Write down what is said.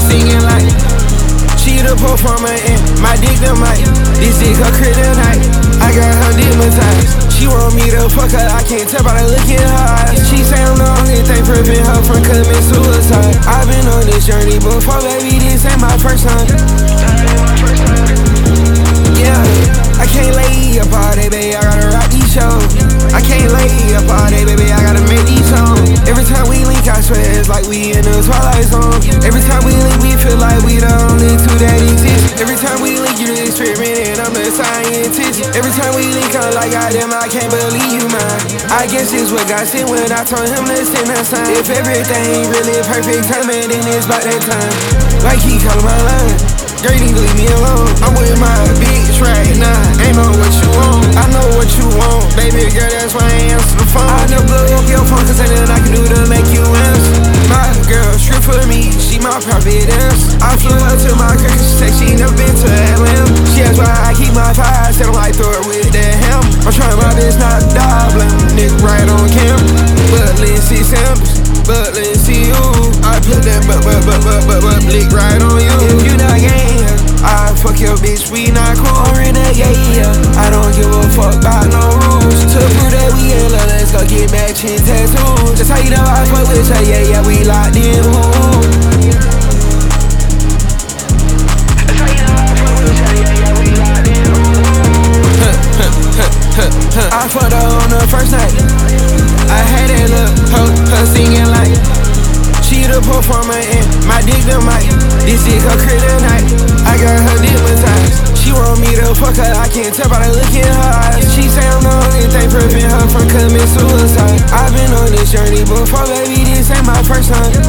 singing like she the performer and my dick the mic. This dick her kryptonite. I got her hypnotized. She want me to fuck her, I can't tell by the look in her eyes. She say I'm the only thing prevent her from committing suicide. I've been on this journey before, baby, this ain't my first time. Yeah, I can't lay up all day, baby, I gotta rock these shows. I can't lay up all day, baby, I gotta make these songs. Every time we link, I swear it's like we in the twilight zone. Every time we link, we feel like we the only two that exist. Every time we link, you the experiment and I'm the scientist. Every time we link, I'm like, goddamn, I can't believe you mine. I guess it's what God said when I told him to send a sign. If everything really perfect timing, then it's about that time. Like he callin' my line, girl, you need to leave me alone. I'm with my bitch right now, ain't know what you want. I know what you want, baby girl, that's why I answer the phone. I never blow up your phone, cause ain't nothing I can do to make you answer. My girl, strip for me, she my providence. I flew her to my crib, she said she never been to Atlanta. She asked why I keep my fire, I said I'm like throw it with that ham. I'm trying my best not to die, blame nigga right on camera. But let's see samples, but let's see you. I put that blick right on you. If you not gang, I fuck your bitch, we not cool. I'm renegade, yeah. I don't give a fuck about no rules. To prove that we in love, let's go get matching tattoos. That's how you know I fuck with her, yeah, yeah, we locked in, ooh. That's how you know I fuck with her, yeah, yeah, we locked in, ooh. I fucked her on the first night. I had that look, her singing like she the performer and my dick the mic. This dick her kryptonite. I got her hypnotized. She want me to fuck her, I can't tell by the look in her eyes. She say I'm the only thing prevent her from committing suicide. I've been on this journey before, baby, this ain't my first time.